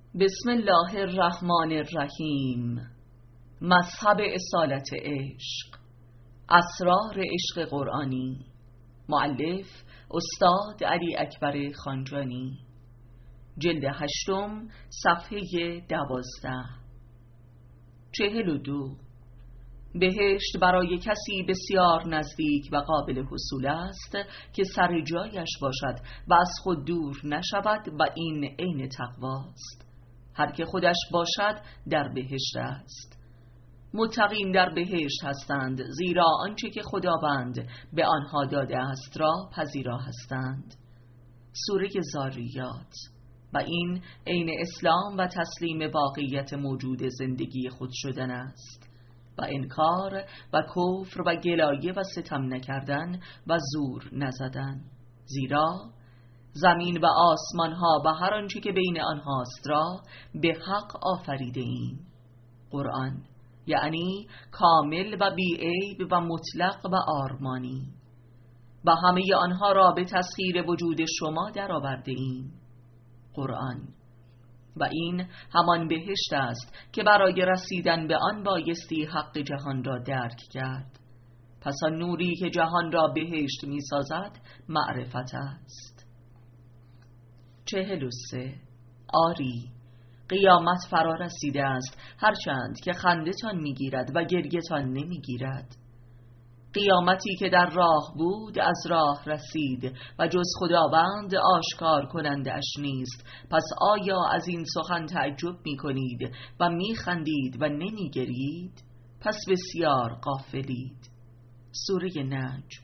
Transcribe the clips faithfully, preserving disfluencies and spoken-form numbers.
بسم الله الرحمن الرحیم. مذهب اصالت عشق، اسرار عشق قرآنی. مؤلف استاد علی اکبر خانجانی. جلد هشتم، صفحه دوازده. چهل و دو. بهشت برای کسی بسیار نزدیک و قابل حصول است که سر جایش باشد و از خود دور نشود و این عین تقواست. هر که خودش باشد در بهشت است. متقین در بهشت هستند، زیرا آنچه که خداوند به آنها داده است را پذیرا هستند. سوره ذاریات. و این عین اسلام و تسلیم واقعیت موجود زندگی خود شدن است و انکار و کفر و گلایه و ستم نکردن و زور نزدن، زیرا زمین و آسمان ها و هر آنچه که بین آنهاست را به حق آفریده ایم. قرآن یعنی کامل و بی‌عیب و مطلق و آرمانی، و همه آنها را به تسخیر وجود شما درآورده ایم. قرآن. و این همان بهشت است که برای رسیدن به آن بایستی حق جهان را درک کرد. پس آن نوری که جهان را بهشت می سازد معرفت است. چهل و سه. آری، قیامت فرا رسیده است، هرچند که خندتان میگیرد و گریتان نمیگیرد. قیامتی که در راه بود از راه رسید و جز خداوند آشکار کننده اش نیست. پس آیا از این سخن تعجب می کنید و می خندید و نمی گرید؟ پس بسیار غافلید. سوره نجم.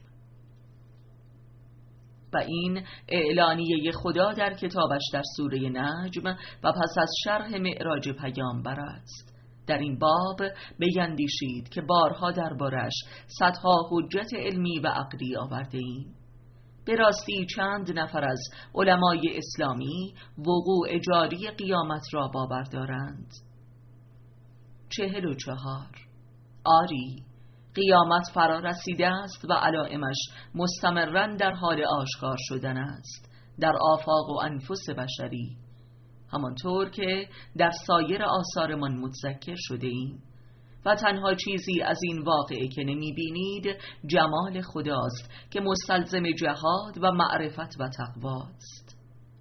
و این اعلانیه خدا در کتابش در سوره نجم و پس از شرح معراج پیامبر است. در این باب بیندیشید که بارها دربارش صدها حجت علمی و عقلی آورده ایم. به راستی چند نفر از علمای اسلامی وقوع جاری قیامت را باور دارند. چهل و چهار. آری، قیامت فرا رسیده است و علائمش مستمراً در حال آشکار شدن است در آفاق و انفس بشری، همانطور که در سایر آثارمان متذکر شده ایم. و تنها چیزی از این واقعه که نمی بینید جمال خداست که مستلزم جهاد و معرفت و تقواست.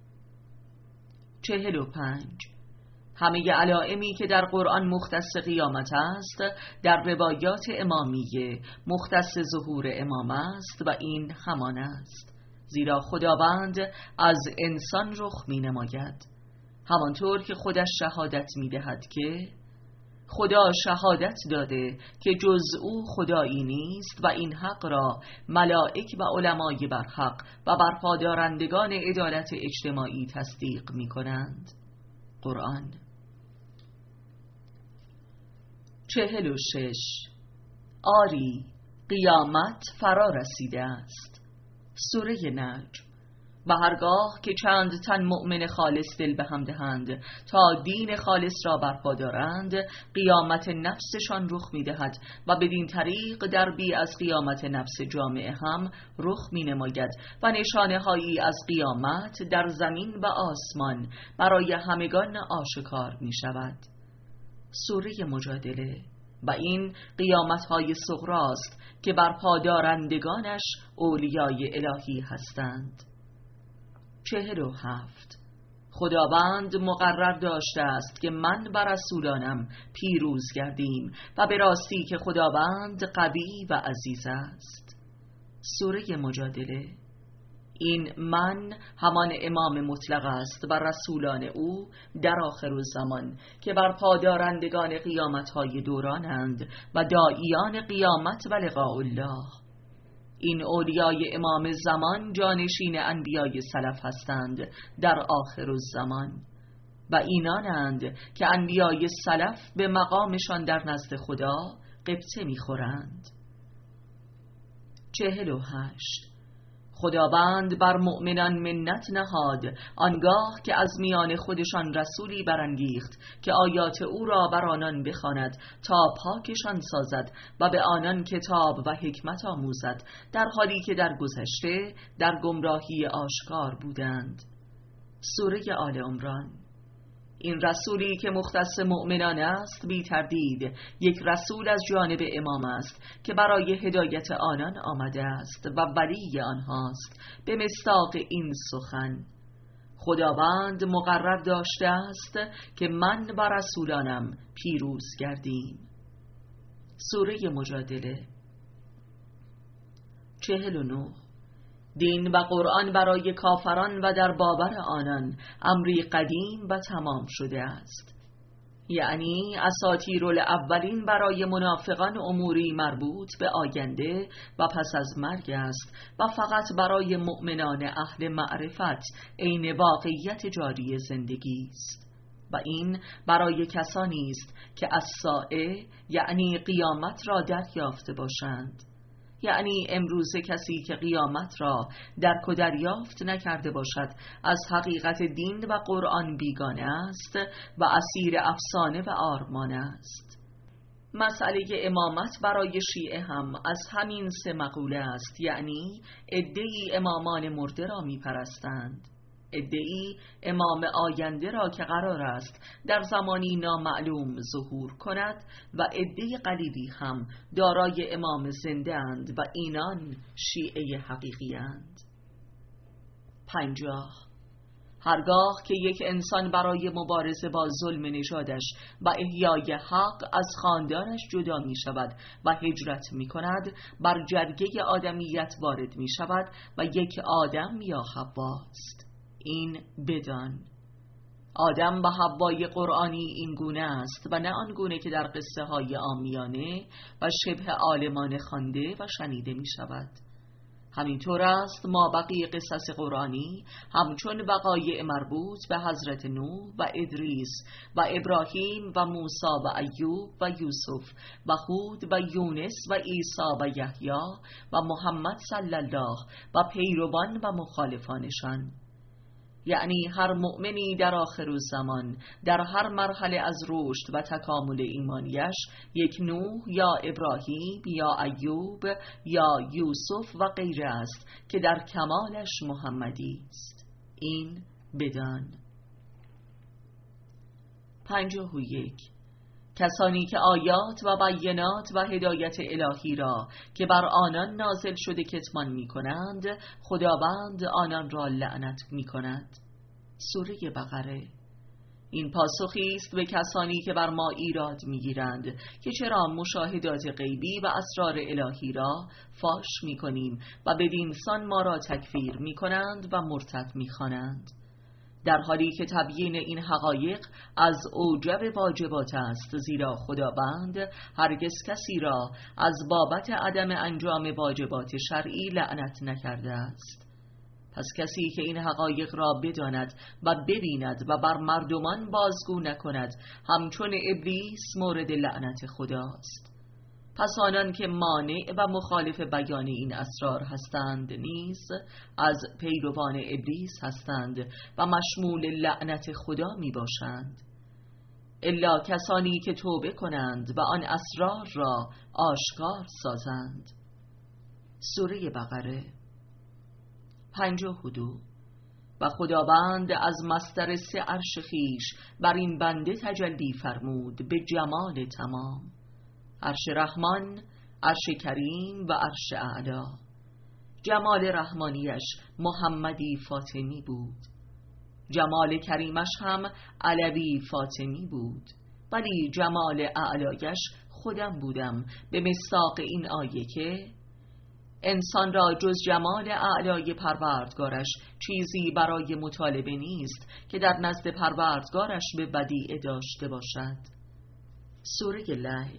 چهل و پنج. همه علائمی که در قرآن مختص قیامت است در روایات امامیه مختص ظهور امام است و این همان است، زیرا خداوند از انسان رخ می نماید، همانطور که خودش شهادت می دهد که خدا شهادت داده که جز او خدایی نیست و این حق را ملائک و علمای برحق و برپادارندگان عدالت اجتماعی تصدیق می کنند. قرآن. چهل و شش. آری، قیامت فرا رسیده است. سوره نجم. و هرگاه که چند تن مؤمن خالص دل به هم دهند تا دین خالص را برپا دارند، قیامت نفسشان رخ می دهد و بدین طریق دربی از قیامت نفس جامعه هم رخ می نماید و نشانه هایی از قیامت در زمین و آسمان برای همگان آشکار می شود. سوره مجادله. و این قیامت های صغراست که برپا دارندگانش اولیای الهی هستند. چهل و هفت. خداوند مقرر داشته است که من و رسولانم پیروز گردیم و به راستی که خداوند قوی و عزیز است. سوره مجادله. این من همان امام مطلق است و رسولان او در آخر الزمان که بر پادارندگان قیامت‌های دورانند و داعیان قیامت و لقاء الله. این اولیای امام زمان جانشین انبیای سلف هستند در آخر الزمان و اینانند که انبیای سلف به مقامشان در نزد خدا غبطه می‌خورند. چهل و هشت. خداوند بر مؤمنان منت نهاد آنگاه که از میان خودشان رسولی برانگیخت که آیات او را بر آنان بخواند تا پاکشان سازد و به آنان کتاب و حکمت آموزد، در حالی که در گذشته در گمراهی آشکار بودند. سوره آل عمران. این رسولی که مختص مؤمنان است بی تردید یک رسول از جانب امام است که برای هدایت آنان آمده است و ولی آنهاست. به مصداق این سخن خداوند مقرر داشته است که من و رسولانم پیروز گردیم. سوره مجادله. چهل و نه. دین و قرآن برای کافران و در باور آنان امری قدیم و تمام شده است. یعنی اساطیر الاولین برای منافقان اموری مربوط به آینده و پس از مرگ است و فقط برای مؤمنان اهل معرفت عین واقعیت جاری زندگی است. و این برای کسانی است که الساعه یعنی قیامت را دریافته باشند. یعنی امروز کسی که قیامت را درک و دریافت نکرده باشد از حقیقت دین و قرآن بیگانه است و اسیر افسانه و آرمان است. مسئله امامت برای شیعه هم از همین سه مقوله است. یعنی عده‌ای امامان مرده را می پرستند، عده‌ای امام آینده را که قرار است در زمانی نامعلوم ظهور کند و عده قلیلی هم دارای امام زنده اند و اینان شیعه حقیقی اند. پنجاه. هرگاه که یک انسان برای مبارزه با ظلم نژادش و احیای حق از خاندانش جدا می شود و هجرت می کند، بر جرگه آدمیت وارد می شود و یک آدم یا حواست. این بدان آدم و حوای قرآنی این گونه است و نه آن گونه که در قصه های عامیانه و شبه عالمانه خوانده و شنیده می شود. همینطور است ما بقیه قصص قرآنی همچون وقایع مربوط به حضرت نوح و ادریس و ابراهیم و موسی و ایوب و یوسف و هود و یونس و عیسی و یحیی و محمد صلی الله و پیروان و مخالفانشان. یعنی هر مؤمنی در آخر الزمان در هر مرحله از رشد و تکامل ایمانیش یک نوح یا ابراهیم یا ایوب یا یوسف و غیره است که در کمالش محمدی است. این بدان. پنجاه و یک. کسانی که آیات و بینات و هدایت الهی را که بر آنان نازل شده کتمان می کنند، خداوند آنان را لعنت می کند. سوره بقره. این پاسخی است به کسانی که بر ما ایراد می گیرند که چرا مشاهدات غیبی و اسرار الهی را فاش می کنیم و بدین سان ما را تکفیر می کنند و مرتد می خوانند، در حالی که تبیین این حقایق از اوجب واجبات است، زیرا خداوند هرگز کسی را از بابت عدم انجام واجبات شرعی لعنت نکرده است. پس کسی که این حقایق را بداند و ببیند و بر مردمان بازگو نکند همچون ابلیس مورد لعنت خداست. پس آنان که مانع و مخالف بیان این اسرار هستند نیز از پیروان ابلیس هستند و مشمول لعنت خدا می باشند، الا کسانی که توبه کنند و آن اسرار را آشکار سازند. سوره بقره. پنجاه و دو. و خداوند از مصدر سه عرش خیش بر این بنده تجلی فرمود به جمال تمام: عرش رحمان، عرش کریم و عرش اعلا. جمال رحمانیش محمدی فاطمی بود، جمال کریمش هم علوی فاطمی بود، ولی جمال اعلایش خودم بودم، به مصداق این آیه که انسان را جز جمال اعلای پروردگارش چیزی برای مطالبه نیست که در نزد پروردگارش به بدیع داشته باشد. سوره لیل.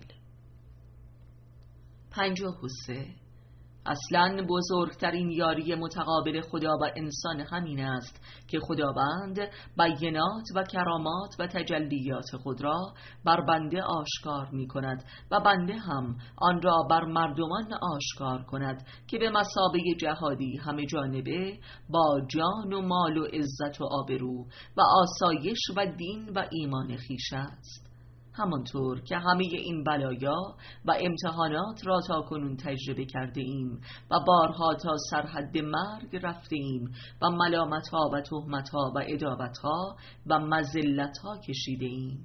پنجاه و سه. اصلاً بزرگترین یاری متقابل خدا و انسان همین است که خداوند بینات و کرامات و تجلیات خود را بر بنده آشکار می کند و بنده هم آن را بر مردمان آشکار کند که به مثابه جهادی همه جانبه با جان و مال و عزت و آبرو و آسایش و دین و ایمان خویش است. همانطور که همه این بلایا و امتحانات را تا کنون تجربه کرده ایم و بارها تا سرحد مرگ رفته ایم و ملامتها و تهمتها و عداوتها و مذلتها کشیده ایم.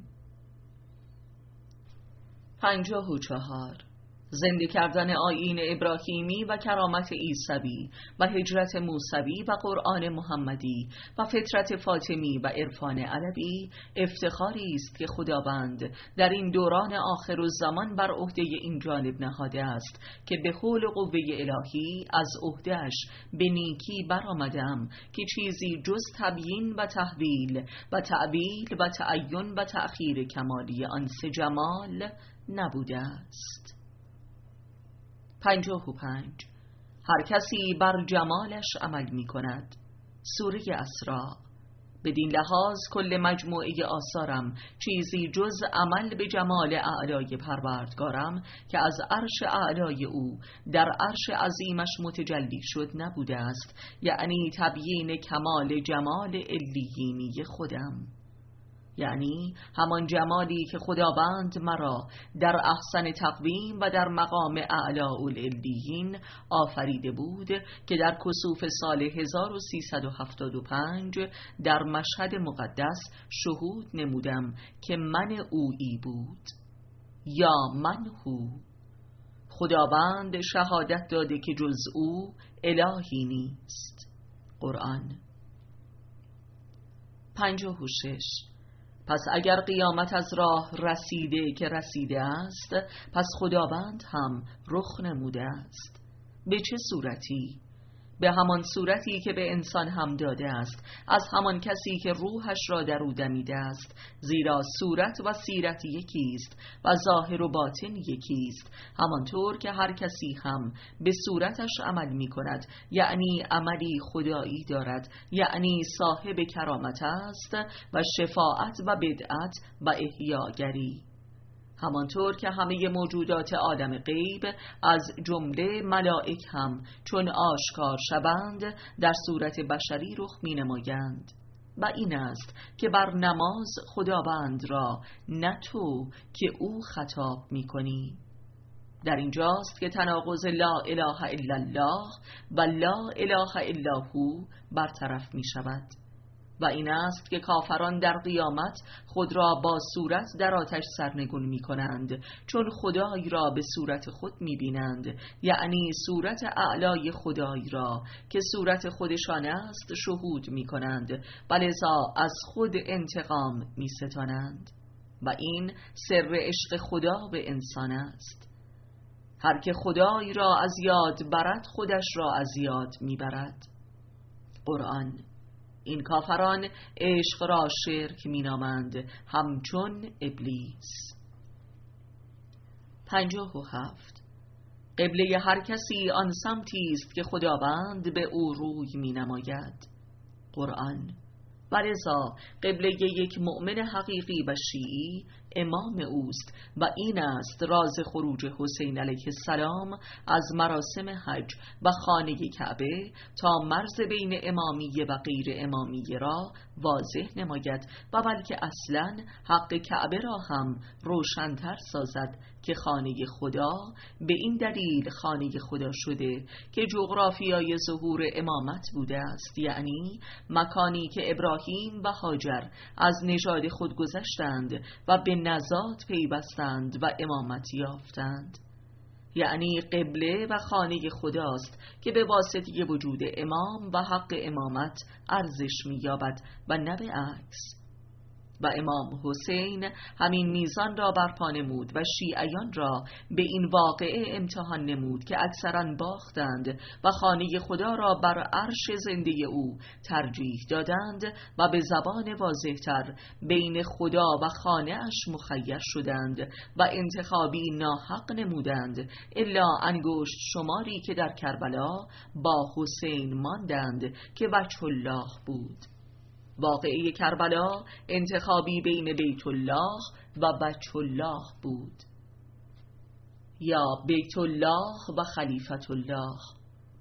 پنجاه و چهار. زنده کردن آیین ابراهیمی و کرامت عیسوی و هجرت موسوی و قرآن محمدی و فطرت فاطمی و عرفان علوی افتخاری است که خداوند در این دوران آخر الزمان بر عهده این جانب نهاده است که به حول قوه الهی از عهده‌اش به نیکی برآمدم که چیزی جز تبیین و تحویل و تعبیل و تعین و تأخیر کمالی آن سه جمال نبوده است. پنجاه و پنج. هر کسی بر جمالش عمل می کند. سوره اسراء. بدین لحاظ کل مجموعه آثارم چیزی جز عمل به جمال اعلای پروردگارم که از عرش اعلای او در عرش عظیمش متجلی شد نبوده است، یعنی تبیین کمال جمال علیینی خودم، یعنی همان جمالی که خداوند مرا در احسن تقویم و در مقام اعلی العلیین آفریده بود که در کسوف سال هزار و سیصد و هفتاد و پنج در مشهد مقدس شهود نمودم که من اویی بود یا من هو. خداوند شهادت داده که جز او الهی نیست. قرآن. پنجاه و شش. پس اگر قیامت از راه رسیده که رسیده است، پس خداوند هم رخ نموده است. به چه صورتی؟ به همان صورتی که به انسان هم داده است، از همان کسی که روحش را در او دمیده است، زیرا صورت و سیرت یکی است و ظاهر و باطن یکی است، همانطور که هر کسی هم به صورتش عمل می کند، یعنی عملی خدایی دارد، یعنی صاحب کرامت است و شفاعت و بدعت و احیاگری. همانطور که همه موجودات عالم غیب از جمله ملائک هم چون آشکار شوند در صورت بشری رخ می نمایند. و این است که بر نماز خداوند را نه تو که او خطاب می کنی. در اینجاست که تناقض لا اله الا الله و لا اله الا هو برطرف می شود. و این است که کافران در قیامت خود را با صورت در آتش سرنگون می کنند، چون خدای را به صورت خود می بینند، یعنی صورت اعلای خدای را که صورت خودشان است شهود می کنند و لذا از خود انتقام می ستانند. و این سر عشق خدا به انسان است. هر که خدای را از یاد برد خودش را از یاد می برد. قرآن. این کافران عشق را شرک می نامند همچون ابلیس. پنجاه و هفت. قبله هر کسی آن سمتی است که خداوند به او روی می نماید. قرآن. و لذا قبله یک مؤمن حقیقی و شیعی امام اوست و این است راز خروج حسین علیه السلام از مراسم حج و خانه کعبه تا مرز بین امامیه و غیر امامیه را واضح نماید و بلکه اصلا حق کعبه را هم روشن‌تر سازد که خانه خدا به این دلیل خانه خدا شده که جغرافیای ظهور امامت بوده است، یعنی مکانی که ابراهیم و هاجر از نژاد خود گذشتند و به نزات پیوستند و امامت یافتند. یعنی قبله و خانه خداست که به واسطه وجود امام و حق امامت ارزش می‌یابد و نه به عکس. و امام حسین همین میزان را برپا نمود و شیعیان را به این واقعه امتحان نمود که اکثرا باختند و خانه خدا را بر عرش زنده او ترجیح دادند و به زبان واضح‌تر بین خدا و خانه اش مخیر شدند و انتخابی ناحق نمودند، الا انگشت شماری که در کربلا با حسین ماندند که وجه الله بود. واقعه کربلا انتخابی بین بیت الله و وجه الله بود، یا بیت الله و خلیفت الله.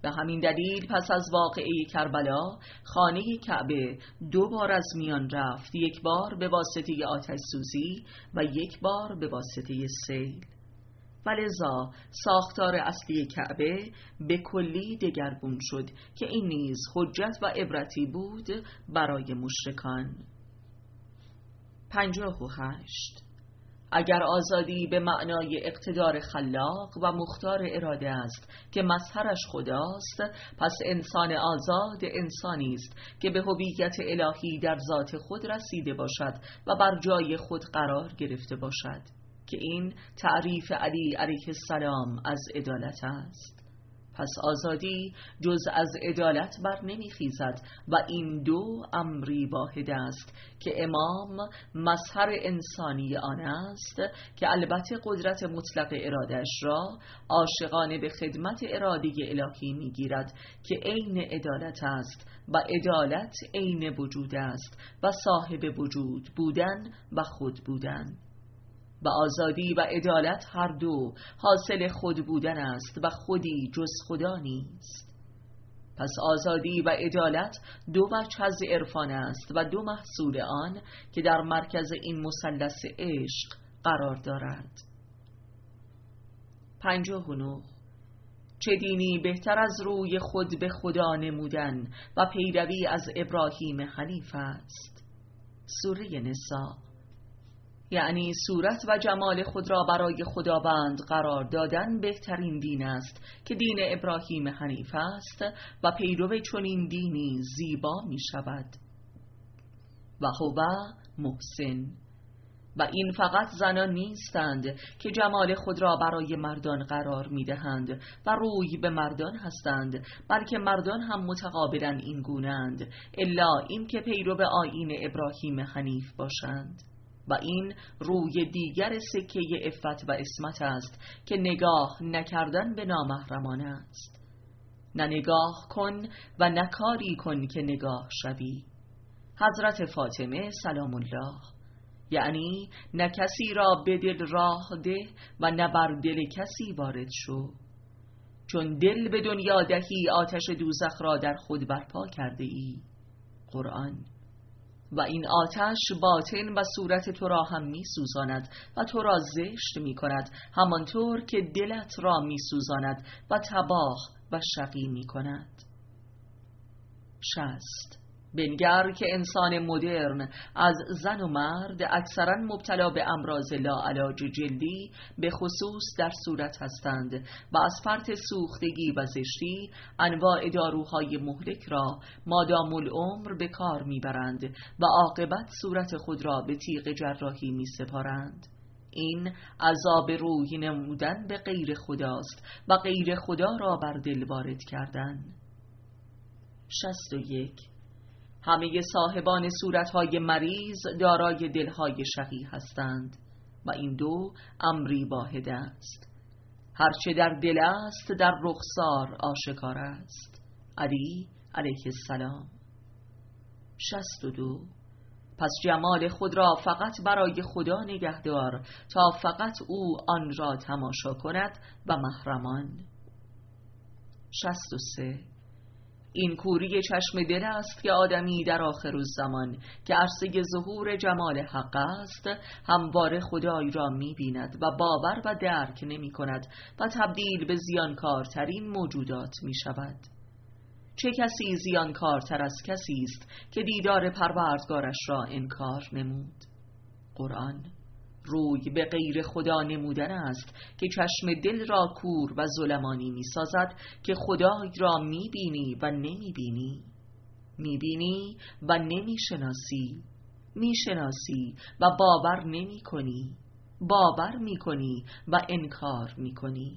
به همین دلیل پس از واقعه کربلا خانه کعبه دو بار از میان رفت، یک بار به واسطه آتش سوزی و یک بار به واسطه سیل. ولذا ساختار اصلی کعبه به کلی دگرگون شد که این نیز حجت و عبرتی بود برای مشرکان. پنجاه و هشت. اگر آزادی به معنای اقتدار خلاق و مختار اراده است که مظهرش خداست، پس انسان آزاد انسانی است که به هویت الهی در ذات خود رسیده باشد و بر جای خود قرار گرفته باشد، که این تعریف علی علیه السلام از عدالت است. پس آزادی جز از عدالت بر نمیخیزد و این دو امری واحد است که امام مظهر انسانی آن است که البته قدرت مطلق ارادش را عاشقانه به خدمت اراده الهی میگیرد که عین عدالت است و عدالت عین وجود است و صاحب وجود بودن و خود بودن. و آزادی و عدالت هر دو حاصل خود بودن است و خودی جز خدا نیست. پس آزادی و عدالت دو وجه از عرفان است و دو محصول آن که در مرکز این مثلث عشق قرار دارد. پنجاه و نه. چه دینی بهتر از روی خود به خدا نمودن و پیروی از ابراهیم حنیف است. سوره نساء. یعنی صورت و جمال خود را برای خداوند قرار دادن بهترین دین است که دین ابراهیم حنیف است و پیرو چنین دینی زیبا می شود. و هو محسن. و این فقط زنان نیستند که جمال خود را برای مردان قرار می دهند و روی به مردان هستند، بلکه مردان هم متقابلا این گونند، الا این که پیرو آیین ابراهیم حنیف باشند. و این روی دیگر سکه عفت و عصمت است که نگاه نکردن به نامحرمان است. نه نگاه کن و نه کاری کن که نگاه شوی. حضرت فاطمه سلام الله. یعنی نه کسی را به دل راه ده و نه بر دل کسی وارد شو، چون دل به دنیا دهی آتش دوزخ را در خود برپا کرده ای. قرآن. و این آتش باطن و صورت تو را هم می سوزاند و تو را زشت می کند، همانطور که دلت را می سوزاند و تباه و شقی می کند. شست. بنگر که انسان مدرن از زن و مرد اکثرا مبتلا به امراض لاعلاج جلدی به خصوص در صورت هستند و از فرط سوختگی و زشتی انواع داروهای مهلک را مادام العمر به کار میبرند و عاقبت صورت خود را به تیغ جراحی می سپارند. این عذاب روی نمودن به غیر خداست و غیر خدا را بر دل وارد کردن. شصت و یک. همه صاحبان صورتهای مریض دارای دلهای شقی هستند و این دو امری واحد است. هرچه در دل است در رخسار آشکار است. علی علیه السلام. شصت و دو. پس جمال خود را فقط برای خدا نگهدار تا فقط او آن را تماشا کند و محرمان. شصت و سه. این کوری چشم دل است که آدمی در آخر الزمان که عرصه ظهور جمال حق است همواره خدای را می بیند و باور و درک نمی کند و تبدیل به زیانکارترین موجودات می شود. چه کسی زیانکارتر از کسی است که دیدار پروردگارش را انکار نمود؟ قرآن. روی به غیر خدا نمودن است که چشم دل را کور و ظلمانی می سازد که خدای را می بینی و نمی بینی، می بینی و نمی شناسی، می شناسی و باور نمی کنی، باور می کنی و انکار می کنی.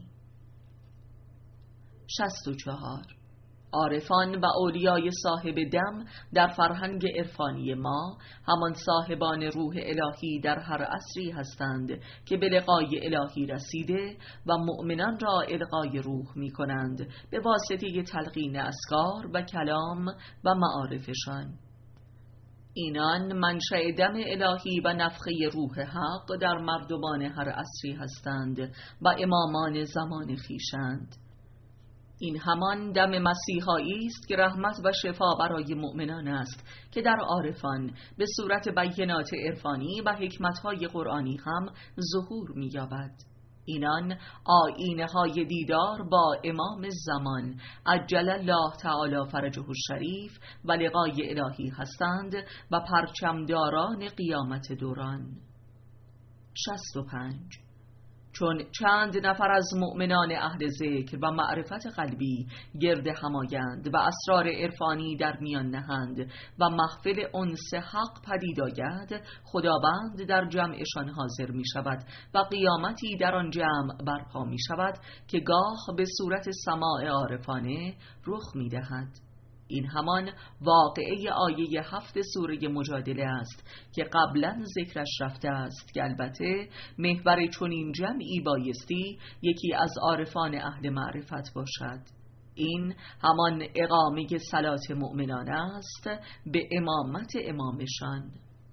شصت و چهار. عارفان و اولیای صاحب دم در فرهنگ عرفانی ما همان صاحبان روح الهی در هر عصری هستند که به لقای الهی رسیده و مؤمنان را القای روح می کنند به واسطه تلقین اذکار و کلام و معارفشان. اینان منشأ دم الهی و نفخه روح حق در مردمان هر عصری هستند و امامان زمان خویشند. این همان دم مسیحایی است که رحمت و شفا برای مؤمنان است که در عارفان به صورت بینات عرفانی و حکمت‌های قرآنی هم ظهور می‌یابد. اینان آیینه های دیدار با امام زمان عجل الله تعالی فرجه الشریف و لقای الهی هستند و پرچمداران قیامت دوران. شصت و پنج. چون چند نفر از مؤمنان اهل ذکر و معرفت قلبی گرد همایند و اسرار عرفانی در میان نهند و محفل انس حق پدید آید، خداوند در جمعشان حاضر می شود و قیامتی در آن جمع برپا می شود که گاه به صورت سماع عارفانه رخ می دهد. این همان واقعه آیه هفت سوره مجادله است که قبلا ذکرش رفته است که البته محور چنین جمعی بایستی یکی از عارفان اهل معرفت باشد. این همان اقامه صلات مؤمنان است به امامت امامشان.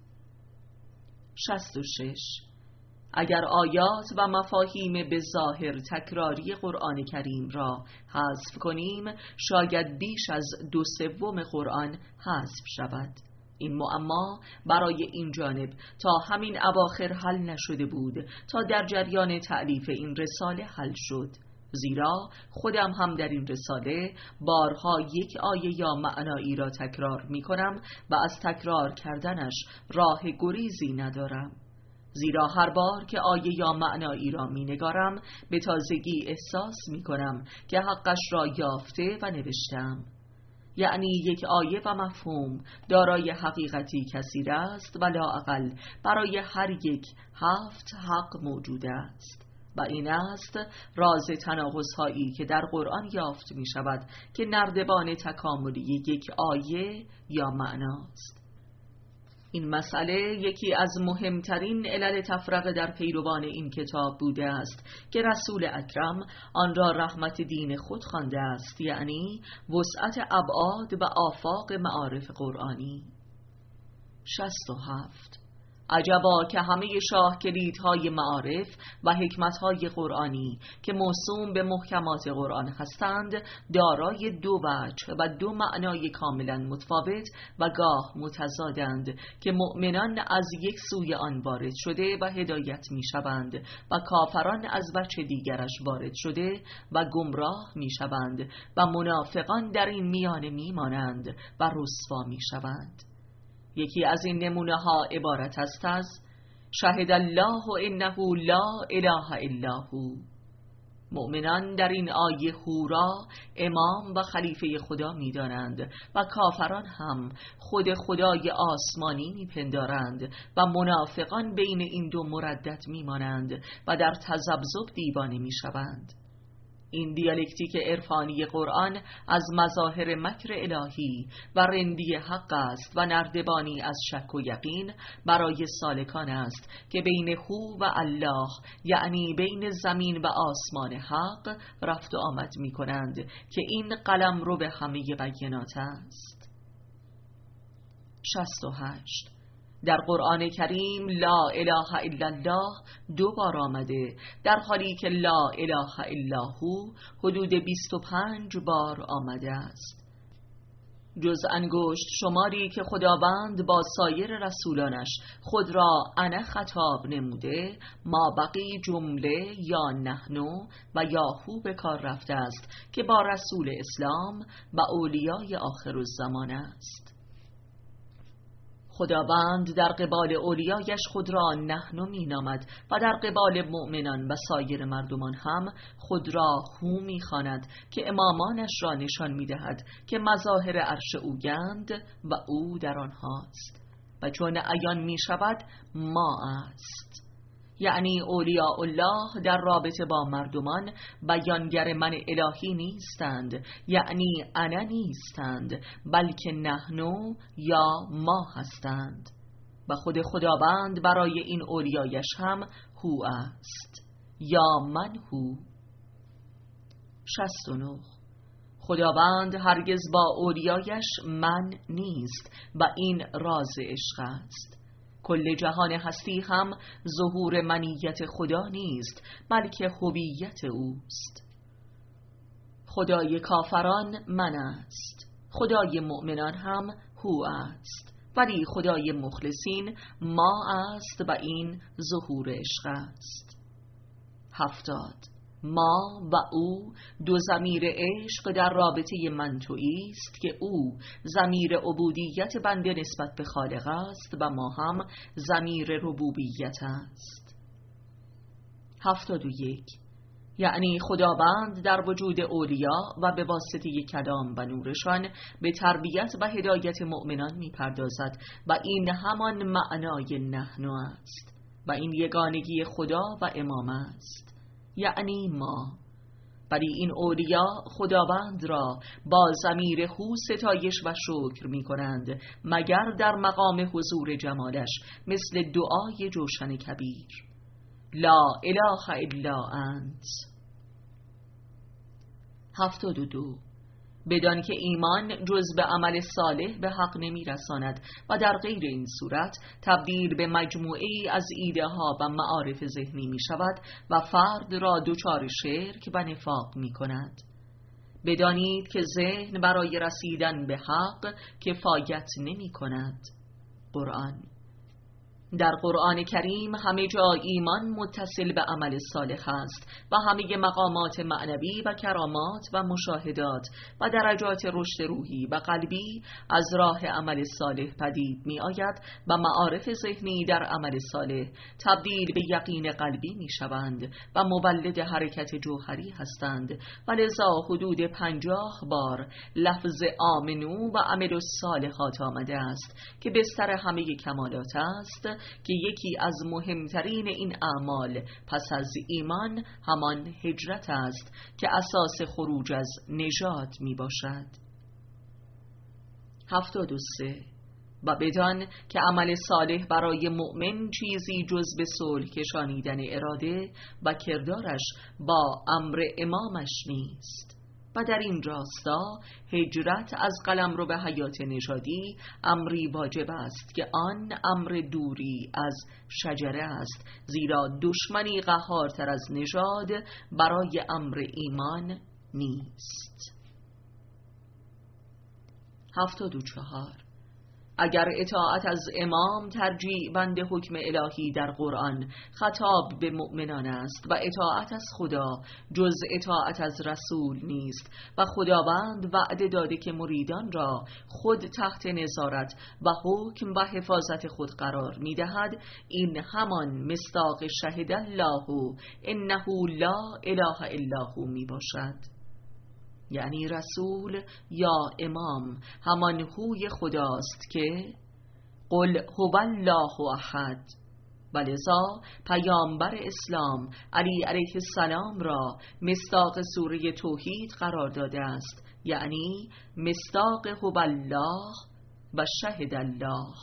شصت و شش. اگر آیات و مفاهیم به ظاهر تکراری قرآن کریم را حذف کنیم، شاید بیش از دو سوم قرآن حذف شود. این معما برای این جانب تا همین اواخر حل نشده بود تا در جریان تألیف این رساله حل شد، زیرا خودم هم در این رساله بارها یک آیه یا معنایی را تکرار می کنم و از تکرار کردنش راه گریزی ندارم، زیرا هر بار که آیه یا معنایی را می نگارم به تازگی احساس می کنم که حقش را یافته و نوشتم. یعنی یک آیه و مفهوم دارای حقیقتی کثیر است و لااقل برای هر یک هفت حق موجود است و این است راز تناقض‌هایی که در قرآن یافت می شود که نردبان تکاملی یک آیه یا معناست. این مسئله یکی از مهمترین علل تفرقه در پیروان این کتاب بوده است که رسول اکرم آن را رحمت دین خود خوانده است، یعنی وسعت ابعاد و آفاق معارف قرآنی. شصت و هفت. عجبا که همه شاه کلیدهای معارف و حکمتهای قرآنی که موسوم به محکمات قرآن هستند دارای دو وجه و دو معنای کاملا متفاوت و گاه متضادند که مؤمنان از یک سوی آن وارد شده و هدایت می شوند و کافران از وجه دیگرش وارد شده و گمراه می شوند و منافقان در این میانه می مانند و رسوا می شوند. یکی از این نمونه ها عبارت است از شهد الله انه لا اله الا هو. مؤمنان در این آیه هو را امام و خلیفه خدا می دانند و کافران هم خود خدای آسمانی می پندارند و منافقان بین این دو مردد می مانند و در تذبذب دیوانه می شوند. این دیالکتیک عرفانی قرآن از مظاهر مکر الهی و رندی حق است و نردبانی از شک و یقین برای سالکان است که بین هو و الله، یعنی بین زمین و آسمان حق رفت و آمد می کنند که این قلم رو به همه بینات است. شصت و هشت. در قرآن کریم لا اله الا الله دو بار آمده، در حالی که لا اله الا هو حدود بیست و پنج بار آمده است. جز انگشت شماری که خداوند با سایر رسولانش خود را انا خطاب نموده، ما بقی جمله یا نحنو و یا هو به کار رفته است که با رسول اسلام و اولیای آخر الزمان است. خداوند در قبال اولیایش خود را نحن می نامد و در قبال مؤمنان و سایر مردمان هم خود را هو می خواند که امامانش را نشان می دهد که مظاهر عرش اویند و او در آنهاست و چون عیان می شود ما است، یعنی اولیاء الله در رابطه با مردمان بیانگر من الهی نیستند، یعنی انا نیستند، بلکه نحنو یا ما هستند و خود خداوند برای این اولیایش هم هو است یا من هو. شصت و نه. خداوند هرگز با اولیایش من نیست و این راز عشق است. کل جهان هستی هم ظهور منیت خدا نیست، بلکه هویت اوست. خدای کافران من است، خدای مؤمنان هم هو است، ولی خدای مخلصین ما است و این ظهور عشق است. هفتاد. ما و او دو ضمیر عشق در رابطه من تویی است که او ضمیر عبودیت بنده نسبت به خالق است و ما هم ضمیر ربوبیت است. هفتاد و یک. یعنی خداوند در وجود اولیا و به واسطه کلام و نورشان به تربیت و هدایت مؤمنان می پردازد و این همان معنای نحن است و این یگانگی خدا و امام است، یعنی ما. ولی این اولیا خداوند را با ضمیر هو ستایش و شکر می کنند مگر در مقام حضور جمالش، مثل دعای جوشن کبیر لا اله الا انت. هفتاد و دو. بدان که ایمان جز به عمل صالح به حق نمی رساند و در غیر این صورت تبدیل به مجموعی از ایده ها و معارف ذهنی می شود و فرد را دچار شرک و نفاق می کند. بدانید که ذهن برای رسیدن به حق کفایت نمی کند. قرآن. در قرآن کریم همه جا ایمان متصل به عمل صالح است و همه مقامات معنوی و کرامات و مشاهدات و درجات رشد روحی و قلبی از راه عمل صالح پدید می آید و معارف ذهنی در عمل صالح تبدیل به یقین قلبی می شوند و مولد حرکت جوهری هستند و لذا حدود پنجاه بار لفظ آمنو و عمل الصالحات آمده است که بستر همه کمالات است، که یکی از مهمترین این اعمال پس از ایمان همان هجرت است که اساس خروج از نژاد می باشد. هفتاد و سه. و بدان که عمل صالح برای مؤمن چیزی جز به صلح کشانیدن اراده و کردارش با امر امامش نیست و در این راستا هجرت از قلمرو به حیات نژادی امری واجب است که آن امر دوری از شجره است، زیرا دشمنی قهارتر از نژاد برای امر ایمان نیست. هفتاد و چهار. اگر اطاعت از امام ترجیع بند حکم الهی در قرآن خطاب به مؤمنان است و اطاعت از خدا جز اطاعت از رسول نیست و خداوند وعده داده که مریدان را خود تحت نظارت و حکم و حفاظت خود قرار می دهد، این همان مصداق شهد الله انه لا اله الا هو می باشد. یعنی رسول یا امام همان هوی خداست که قل هو الله احد، و لذا پیامبر اسلام علی علیه السلام را مصداق سوره توحید قرار داده است، یعنی مصداق هو الله و شهد الله.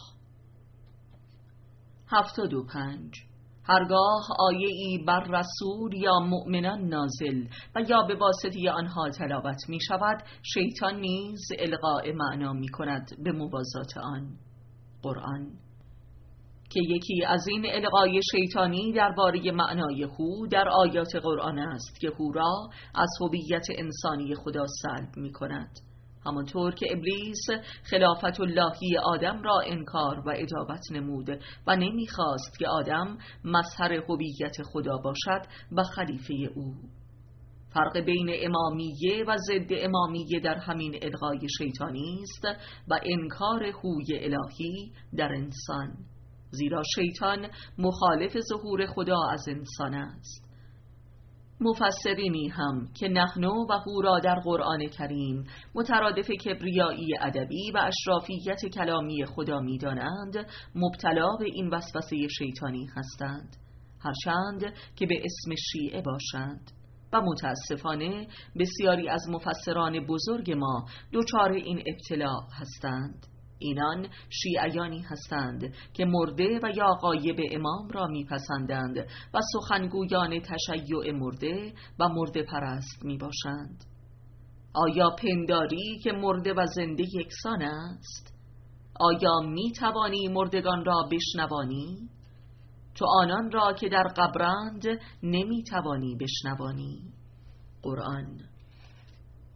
هفتاد و پنج. هرگاه آیه ای بر رسول یا مؤمنان نازل و یا به واسطه آنها تلاوت می شود، شیطان نیز القاء معنا می کند به موازات آن. قرآن. که یکی از این القای شیطانی درباره معنای هو در آیات قرآن است که هو را از هویت انسانی خدا سلب می کند، همانطور که ابلیس خلافت اللهی آدم را انکار و ادابت نمود و نمیخواست که آدم مظهر هویت خدا باشد و خلیفه او. فرق بین امامیه و ضد امامیه در همین الغای شیطانی است و انکار هوی الهی در انسان، زیرا شیطان مخالف ظهور خدا از انسان است. مفسرینی هم که نحن و هو را در قرآن کریم مترادف کبریایی ادبی و اشرافیت کلامی خدا می دانند، مبتلا به این وسوسه شیطانی هستند، هرچند که به اسم شیعه باشند، و متاسفانه بسیاری از مفسران بزرگ ما دچار این ابتلا هستند. اینان شیعیانی هستند که مرده و یا غایب امام را میپسندند و سخنگویان تشیع مرده و مرده پرست میباشند. آیا پنداری که مرده و زنده یکسان است؟ آیا میتوانی مردگان را بشنوانی؟ تو آنان را که در قبرند نمیتوانی بشنوانی. قرآن.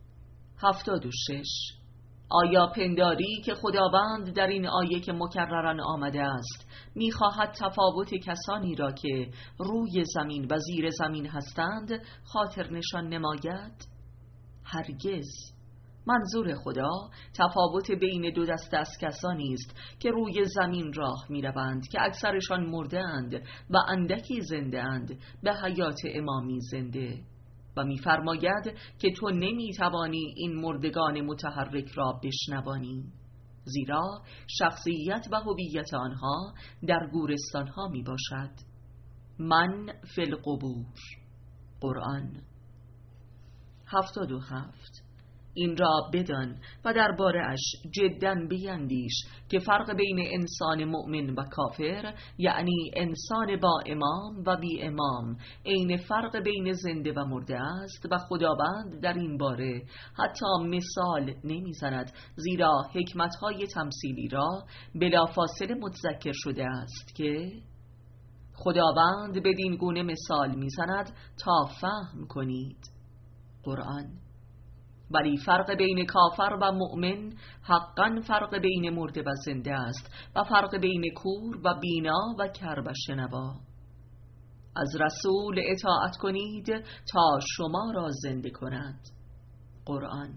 هفتاد و شش. آیا پنداری که خداوند در این آیه که مکررن آمده است می‌خواهد تفاوت کسانی را که روی زمین و زیر زمین هستند خاطر نشان نماید؟ هرگز. منظور خدا تفاوت بین دو دسته از کسانی است که روی زمین راه می‌روند که اکثرشان مرده‌اند و اندکی زنده‌اند به حیات امامی زنده، و می‌فرماید که تو نمی‌توانی این مردگان متحرک را بشنوانی، زیرا شخصیت و هویت آنها در گورستان‌ها میباشد. من فی القبور. قرآن. هفتاد و هفت. این را بدان و درباره اش جداً بیندیش که فرق بین انسان مؤمن و کافر، یعنی انسان با امام و بی امام، عین فرق بین زنده و مرده است و خداوند در این باره حتی مثال نمیزند، زیرا حکمتهای تمثیلی را بلافاصله متذکر شده است که خداوند بدین گونه مثال میزند تا فهم کنید. قرآن. ولی فرق بین کافر و مؤمن حقاً فرق بین مرده و زنده است و فرق بین کور و بینا و کر و شنوا. از رسول اطاعت کنید تا شما را زنده کند. قرآن.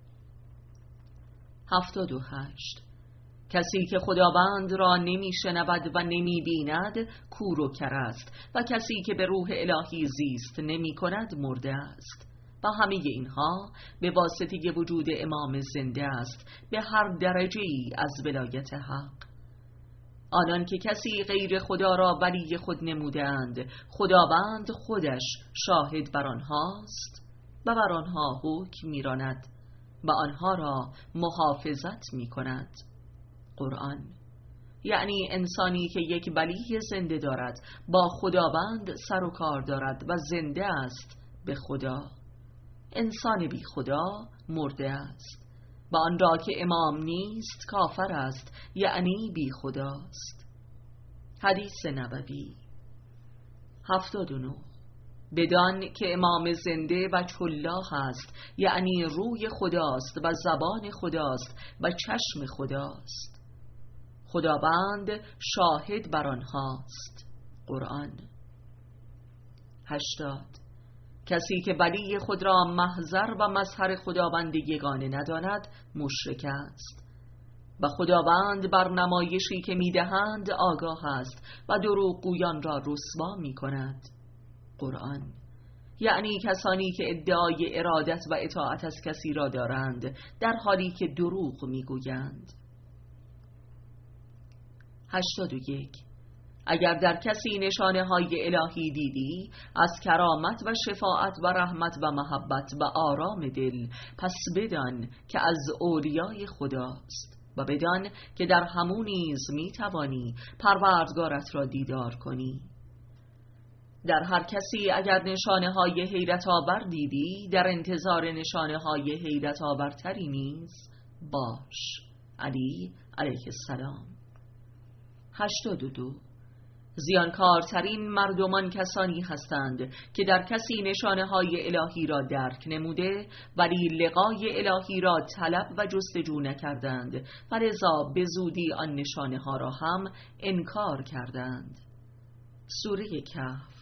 هفتاد و هشت. کسی که خداوند را نمی شنود و نمی بیند کور و کر است و کسی که به روح الهی زیست نمی کند مرده است، و همه اینها به واسطه وجود امام زنده است به هر درجه ای از ولایت حق. آنان که کسی غیر خدا را ولی خود نمودند، خداوند خودش شاهد بر آنهاست و بر آنها حکم می‌راند و آنها را محافظت می‌کند. قرآن. یعنی انسانی که یک ولی زنده دارد با خداوند سر و کار دارد و زنده است به خدا. انسان بی خدا مرده است و آن را که امام نیست کافر است، یعنی بی خداست. حدیث نبوی. هفتاد و نه. بدان که امام زنده و چلاح است، یعنی روی خداست و زبان خداست و چشم خداست. خداوند شاهد بر آنهاست. قرآن. هشتاد. کسی که ولی خود را محضر و مظهر خداوند یگانه نداند مشرک است و خداوند بر نمایشی که میدهند آگاه است و دروغگویان را رسوا میکند. قرآن. یعنی کسانی که ادعای ارادت و اطاعت از کسی را دارند در حالی که دروغ میگویند. هشتاد و یک. اگر در کسی نشانه های الهی دیدی از کرامت و شفاعت و رحمت و محبت و آرام دل، پس بدان که از اولیای خداست و بدان که در همون نیز می توانی پروردگارت را دیدار کنی. در هر کسی اگر نشانه های حیرت آور دیدی، در انتظار نشانه های حیرت آورتری نیز باش. علی علیه السلام. هشتاد و دو. زیانکارترین مردمان کسانی هستند که در کسی نشانه های الهی را درک نموده ولی لقای الهی را طلب و جستجو نکردند و لذا به زودی آن نشانه ها را هم انکار کردند. سوره کهف.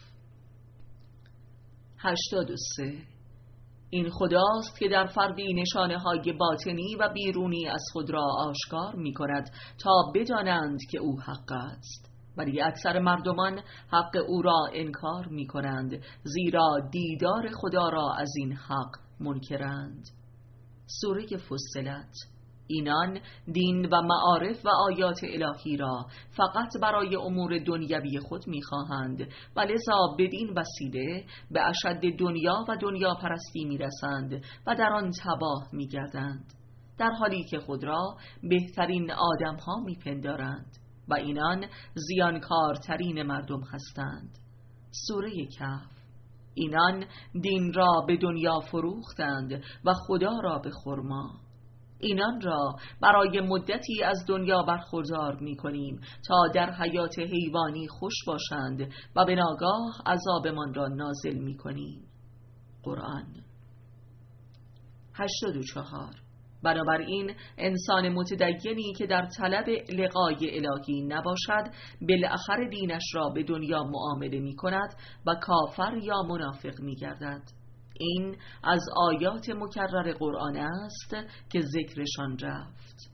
هشتاد و سه. این خداست که در فردی نشانه های باطنی و بیرونی از خود را آشکار می کند تا بدانند که او حق است، ولی اکثر مردمان حق او را انکار می کنند، زیرا دیدار خدا را از این حق منکرند. سوره فصلت. اینان دین و معارف و آیات الهی را فقط برای امور دنیوی خود می خواهند و لذا بدین وسیله به اشد دنیا و دنیا پرستی می رسند و در آن تباه می گردند، در حالی که خود را بهترین آدم ها می پندارند و اینان زیانکارترین مردم هستند. سوره کهف. اینان دین را به دنیا فروختند و خدا را به خرما. اینان را برای مدتی از دنیا برخوردار می کنیم تا در حیات حیوانی خوش باشند و به ناگاه عذابمان را نازل می کنیم. قرآن. هشتاد و چهار. بنابراین انسان متدینی که در طلب لقای الهی نباشد بالاخره دینش را به دنیا معامله می کند و کافر یا منافق می گردد. این از آیات مکرر قرآن است که ذکرشان رفت.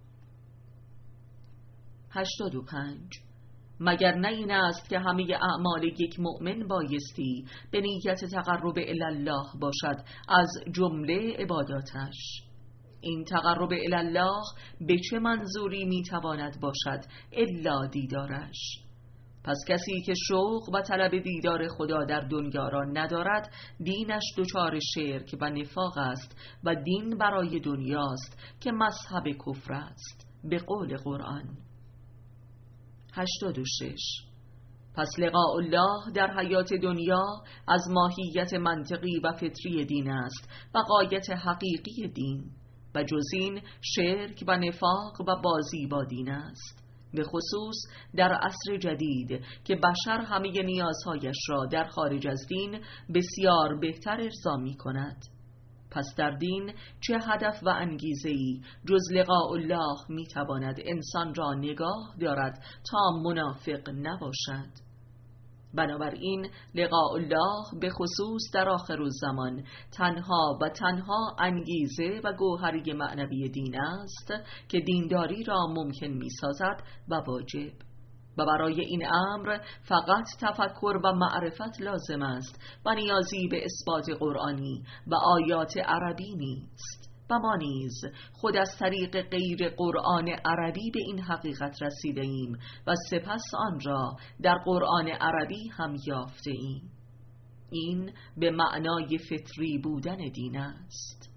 هشتاد و پنج. مگر نه این است که همه اعمال یک مؤمن بایستی به نیت تقرب الله باشد از جمله عباداتش. این تقرب الله به چه منظوری میتواند باشد الا دیدارش؟ پس کسی که شوق و طلب دیدار خدا در دنیا را ندارد دینش دچار شرک و نفاق است و دین برای دنیاست که مذهب کفر است به قول قرآن. هشتاد و شش. پس لقاء الله در حیات دنیا از ماهیت منطقی و فطری دین است و غایت حقیقی دین و جز این شرک و نفاق و بازی با دین است، به خصوص در عصر جدید که بشر همه نیازهایش را در خارج از دین بسیار بهتر ارضا می کند. پس در دین چه هدف و انگیزه‌ای جز لقاء الله می تواند انسان را نگاه دارد تا منافق نباشد؟ بنابراین لقاء الله به خصوص در آخر الزمان تنها و تنها انگیزه و گوهری معنوی دین است که دینداری را ممکن می سازد و واجب، و برای این امر فقط تفکر و معرفت لازم است و نیازی به اثبات قرآنی و آیات عربی نیست. و ما نیز خود از طریق غیر قرآن عربی به این حقیقت رسیده ایم و سپس آن را در قرآن عربی هم یافته ایم. این به معنای فطری بودن دین است.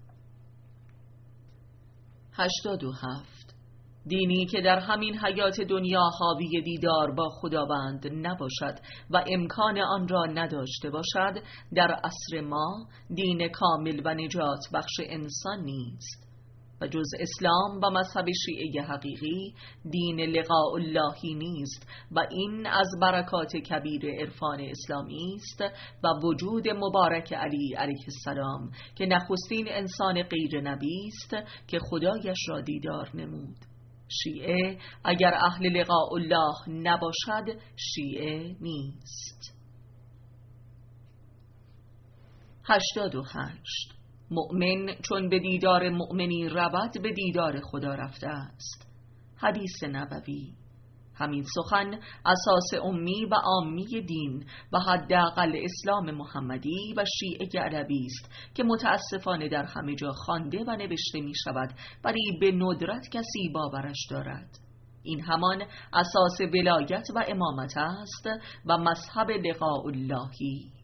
هشتاد و هفت. دینی که در همین حیات دنیا حاوی دیدار با خداوند نباشد و امکان آن را نداشته باشد در عصر ما دین کامل و نجات بخش انسان نیست و جز اسلام و مذهب شیعه حقیقی دین لقاء اللهی نیست و این از برکات کبیر عرفان اسلامی است و وجود مبارک علی علیه السلام که نخستین انسان غیر نبی است که خدایش را دیدار نمود. شیعه اگر اهل لقاء الله نباشد شیعه نیست. هشتاد و هشت. مؤمن چون به دیدار مؤمنی رود به دیدار خدا رفته است. حدیث نبوی. همین سخن اساس امی و عامی دین و حداقل اسلام محمدی و شیعه علوی است که متاسفانه در همه جا خوانده و نوشته می شود ولی به ندرت کسی باورش دارد. این همان اساس ولایت و امامت است و مذهب لقاء اللهی.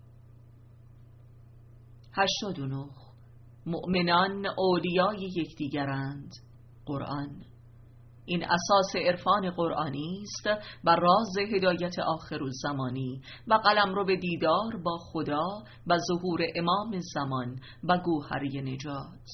هشتاد و نه. مؤمنان اولیای یکدیگرند. قرآن. این اساس عرفان قرآنی است و راز هدایت آخرالزمانی و قلمرو به دیدار با خدا و ظهور امام زمان و گوهری نجات.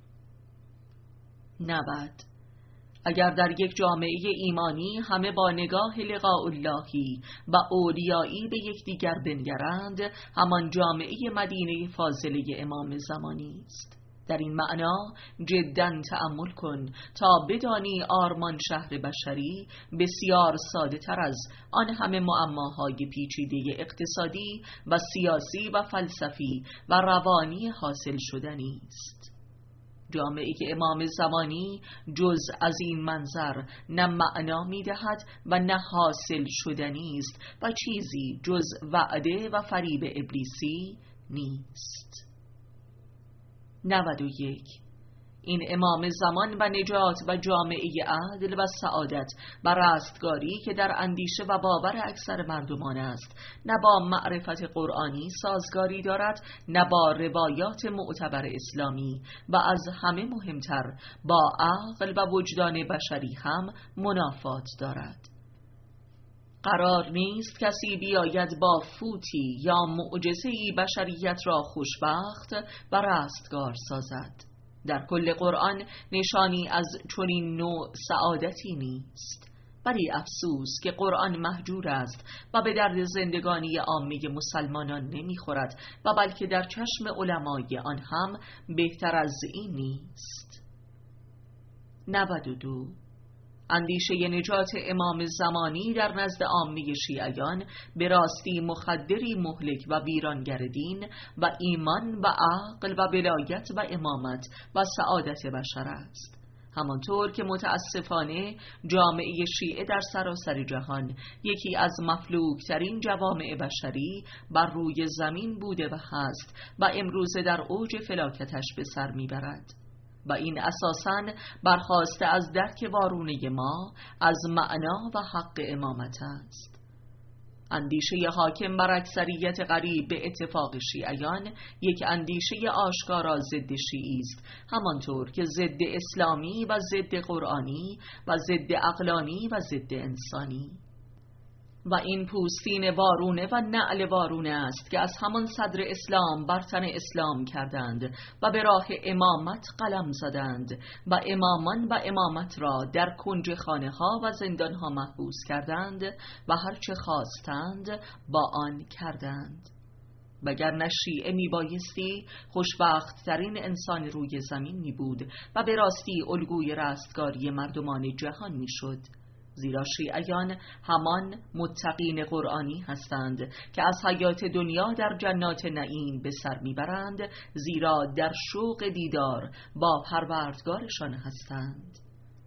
نود. اگر در یک جامعه ایمانی همه با نگاه لقاء اللهی و اولیایی به یکدیگر بنگرند، همان جامعه مدینه فاضله امام زمانی است. در این معنا جداً تأمل کن تا بدانی آرمان شهر بشری بسیار ساده تر از آن همه معماهای پیچیده اقتصادی و سیاسی و فلسفی و روانی حاصل شدنی است. جامعه امام زمانی جز از این منظر نه معنا می دهد و نه حاصل شدنی است و چیزی جز وعده و فریب ابلیسی نیست. نود و یک. این امام زمان و نجات و جامعه عدل و سعادت و رستگاری که در اندیشه و باور اکثر مردمان است نه با معرفت قرآنی سازگاری دارد نه با روایات معتبر اسلامی و از همه مهمتر با عقل و وجدان بشری هم منافات دارد. قرار نیست کسی بیاید با فوتی یا معجزه‌ای بشریت را خوشبخت و رستگار سازد. در کل قرآن نشانی از چنین نوع سعادتی نیست. ولی افسوس که قرآن مهجور است و به درد زندگانی عامه مسلمانان نمیخورد و بلکه در چشم علمای آن هم بهتر از این نیست. نود و دو. اندیشه نجات امام زمانی در نزد عامه شیعیان به راستی مخدری مهلک و ویرانگر دین و ایمان و عقل و ولایت و امامت و سعادت بشر است، همانطور که متاسفانه جامعه شیعه در سراسر جهان یکی از مفلوکترین جوامع بشری بر روی زمین بوده و هست و امروزه در اوج فلاکتش به سر میبرد و این اساساً برخاسته از درک وارونه ما از معنا و حق امامت است. اندیشه حاکم بر اکثریت قریب به اتفاق شیعیان یک اندیشه آشکارا ضد شیعی است، همانطور که ضد اسلامی و ضد قرآنی و ضد عقلانی و ضد انسانی. و این پوستین وارونه و نعل وارونه است که از همان صدر اسلام بر تن اسلام کردند و به راه امامت قلم زدند و امامان و امامت را در کنج خانه ها و زندان ها محبوس کردند و هرچه خواستند با آن کردند. وگرنه شیعه می بایستی خوشبخت ترین انسان روی زمین می بود و به راستی الگوی رستگاری مردمان جهان می شد، زیرا شیعیان همان متقین قرآنی هستند که از حیات دنیا در جنات نعیم به سر میبرند، زیرا در شوق دیدار با پروردگارشان هستند.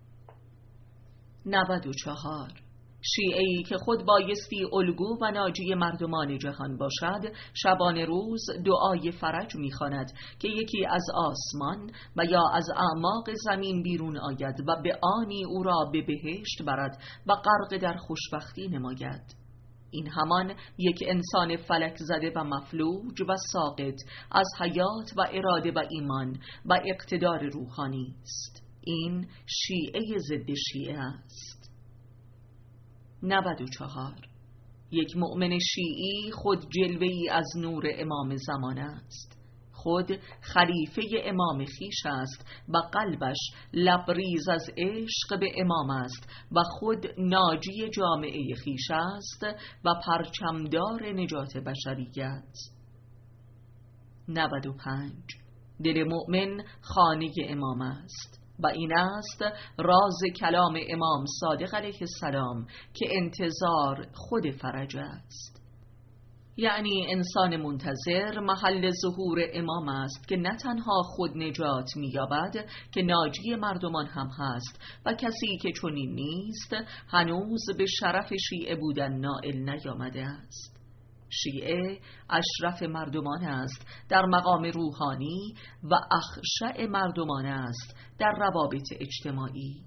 نود و چهار. شیعه‌ای که خود بایستی الگو و ناجی مردمان جهان باشد، شبانه روز دعای فرج می‌خواند که یکی از آسمان و یا از اعماق زمین بیرون آید و به آنی او را به بهشت برد و غرق در خوشبختی نماید. این همان یک انسان فلک زده و مفلوج و ساقط از حیات و اراده و ایمان و اقتدار روحانی است. این شیعه ضد شیعه است. نود و چهار. یک مؤمن شیعی خود جلوه‌ای از نور امام زمان است، خود خلیفه امام خیش است و قلبش لبریز از عشق به امام است و خود ناجی جامعه خیش است و پرچمدار نجات بشریت. نود و پنج. دل مؤمن خانه امام است و این است راز کلام امام صادق علیه السلام که انتظار خود فرج است. یعنی انسان منتظر محل ظهور امام است که نه تنها خود نجات می‌یابد که ناجی مردمان هم هست و کسی که چنین نیست هنوز به شرف شیعه بودن نائل نیامده است. شیعه اشرف مردمان است در مقام روحانی و اخشع مردمان است در روابط اجتماعی.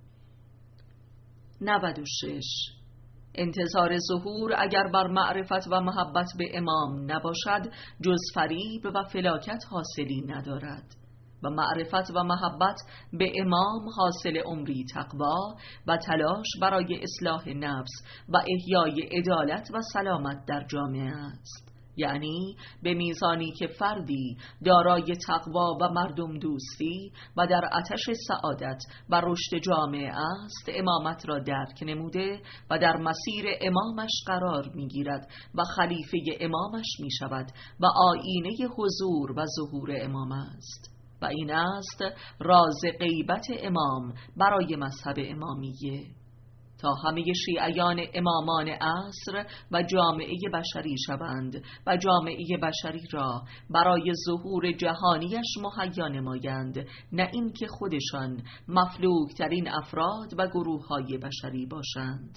نود و شش. انتظار ظهور اگر بر معرفت و محبت به امام نباشد جز فریب و فلاکت حاصلی ندارد و معرفت و محبت به امام حاصل عمری تقوا و تلاش برای اصلاح نفس و احیای عدالت و سلامت در جامعه است. یعنی به میزانی که فردی دارای تقوا و مردم دوستی و در آتش سعادت و رشد جامعه است، امامت را درک نموده و در مسیر امامش قرار میگیرد و خلیفه امامش میشود و آیینه حضور و ظهور امام است. و این است راز غیبت امام برای مذهب امامیه، تا همه شیعیان امامان عصر و جامعه بشری شوند و جامعه بشری را برای ظهور جهانیش مهیا نمایند، نه اینکه خودشان مفلوک ترین افراد و گروه های بشری باشند.